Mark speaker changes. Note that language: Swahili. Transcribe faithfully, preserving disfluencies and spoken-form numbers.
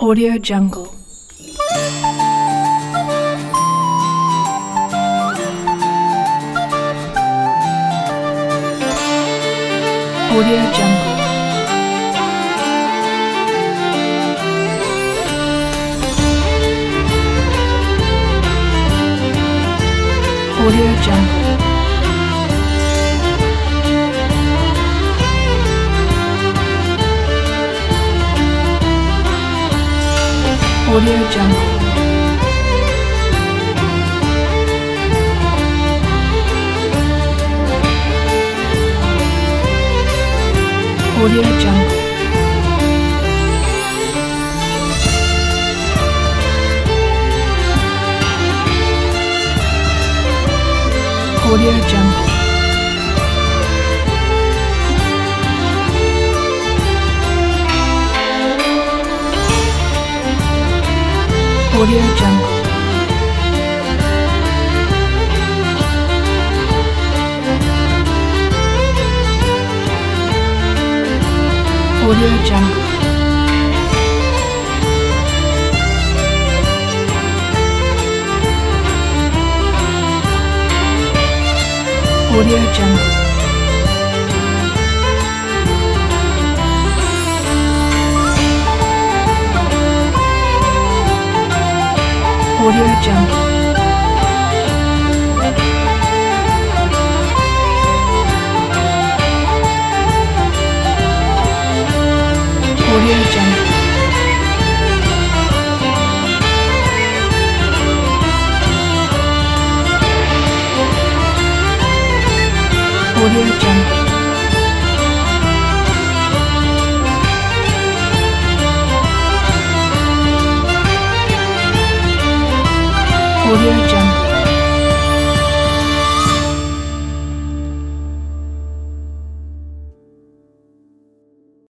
Speaker 1: Audio Jungle. Audio Jungle. Audio Jungle. Audio Jungle. Audio Jungle. Audio Jungle. Audio Jungle. Audio Jungle. Audio Jungle. Audio Jungle. Audio Jungle. Audio Jungle. Audio Jungle.